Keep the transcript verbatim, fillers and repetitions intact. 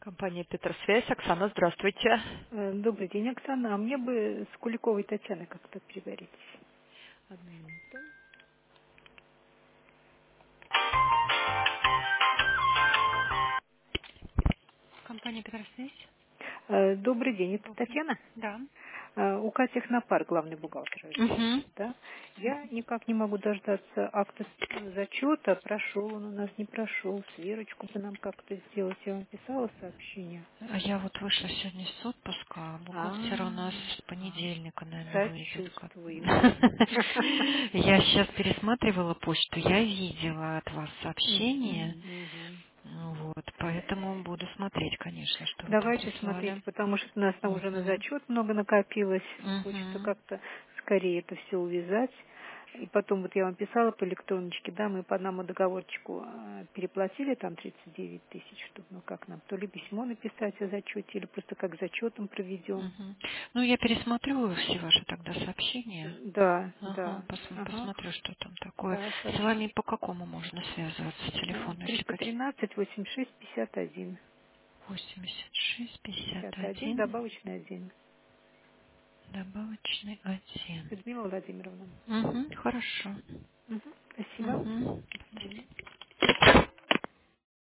Компания Петросвязь. Оксана, здравствуйте. Э, Добрый день, Оксана. А мне бы с Куликовой Татьяной как-то переговорить. Одну минуту. Компания Петросвязь. Э, Добрый день, это Добрый. Татьяна? Да. Э, У Кати Технопар, главный бухгалтер, вы Угу. знаете, да? Я никак не могу дождаться акта с- зачета, прошел он у нас, не прошел, сверочку бы нам как-то сделать. Я вам писала сообщение. А я вот вышла сегодня с отпуска, а бухгалтер у нас А, с понедельника, наверное, выйдет. как- сочувствую. Я сейчас пересматривала почту, я видела от вас Мгм, сообщение, мгм. ну вот, поэтому буду смотреть, конечно, что вы там Давайте смотрите, прислали. потому что у нас там уже на Угу. зачет много накопилось. Хочется Угу. как-то скорее это все увязать. И потом вот я вам писала по электроночке, да, мы по одному договорчику э, переплатили там тридцать девять тысяч, чтобы, ну как нам, то ли письмо написать о зачете, или просто как зачетом проведем. Мгм. Ну, я пересмотрю все ваши тогда сообщения. Да, Ага, да, пос- ага, посмотрю, что там такое. да, С хорошо. вами по какому можно связываться? Телефон еще триста какие? тринадцать восемьдесят шесть пятьдесят один. восемьдесят шесть пятьдесят пятьдесят один, один, добавочный один. добавочный один. Людмила Владимировна. Угу, хорошо. Мгм, спасибо. Угу. Мгм.